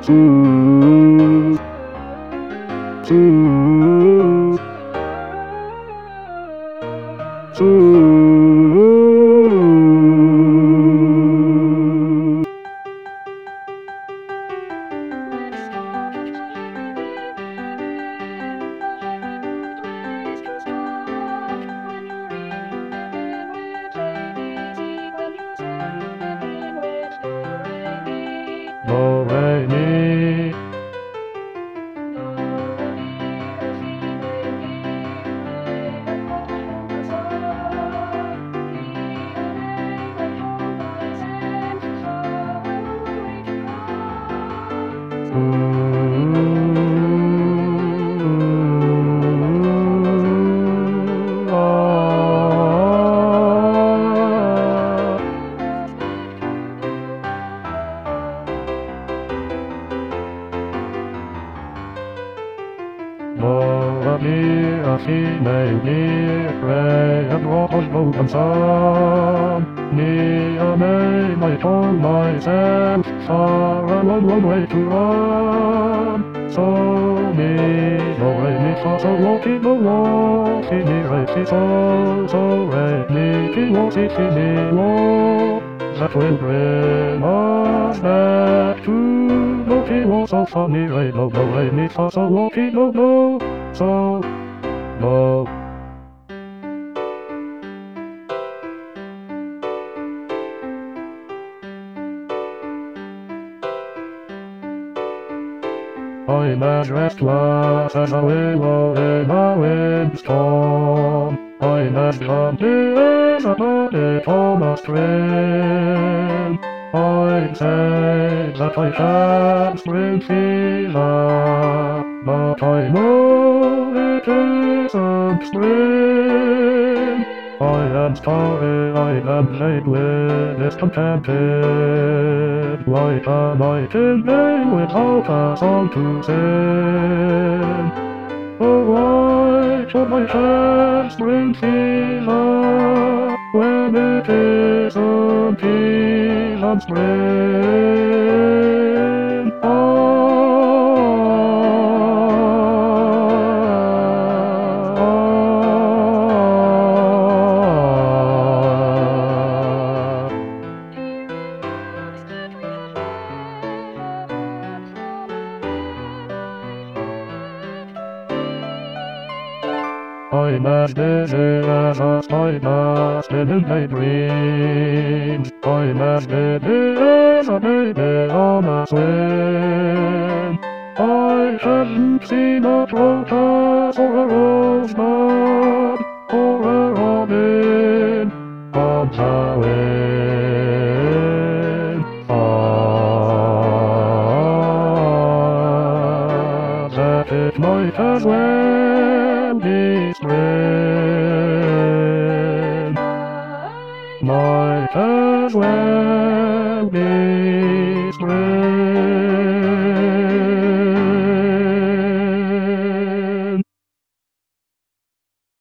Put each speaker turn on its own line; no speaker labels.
Ooh. Ooh. Ooh. Do, re, mi. Ooh. Ah. Do, re, mi, a, si, me, mi, re, a, do, os, do, and sam. Mi, a, me, my tongue, myself, far a long, long way to run. So, mi, do, re, mi, fa, so, lo, ti, do, lo, si, mi, re, si, so, re, mi, ti, lo, si, mi, lo. That will bring us back to do, ti, lo, so, fa, mi, re, do, re, mi, fa, so, lo, ti, do, so, do. I'm as restless as a willow in a windstorm. I'm as jumpy as a bunny on a string. I'd say that I can't spring fever, but I know it isn't spring. I am sorry, I am lately discontented, like a nightingale without a song to sing. Oh, why should my chest bring fever, when it isn't even spring? I'm as busy as a spider spinning my dreams. I'm as busy as a baby on a swing. I haven't seen a lotus or a rosebud or a robin on the wing. Ah, that it might as well be spring. Might as well be